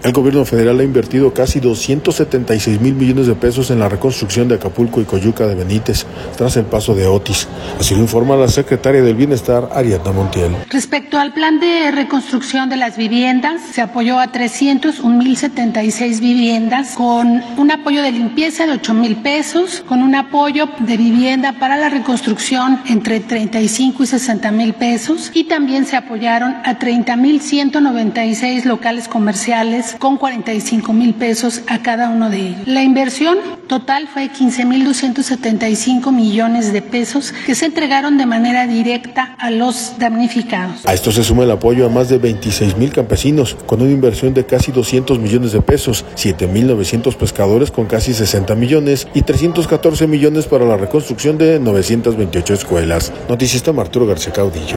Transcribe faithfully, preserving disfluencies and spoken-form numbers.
El gobierno federal ha invertido casi doscientos setenta y seis mil millones de pesos en la reconstrucción de Acapulco y Coyuca de Benítez, tras el paso de Otis. Así lo informa la secretaria del Bienestar, Ariadna Montiel. Respecto al plan de reconstrucción de las viviendas, se apoyó a trescientos un mil setenta y seis viviendas, con un apoyo de limpieza de ocho mil pesos, con un apoyo de vivienda para la reconstrucción entre treinta y cinco y sesenta mil pesos, y también se apoyaron a treinta mil ciento noventa y seis locales comerciales con cuarenta y cinco mil pesos a cada uno de ellos. La inversión total fue quince mil doscientos setenta y cinco millones de pesos que se entregaron de manera directa a los damnificados. A esto se suma el apoyo a más de veintiséis mil campesinos, con una inversión de casi doscientos millones de pesos, siete mil novecientos pescadores con casi sesenta millones y trescientos catorce millones para la reconstrucción de novecientas veintiocho escuelas. Noticista Arturo García Caudillo.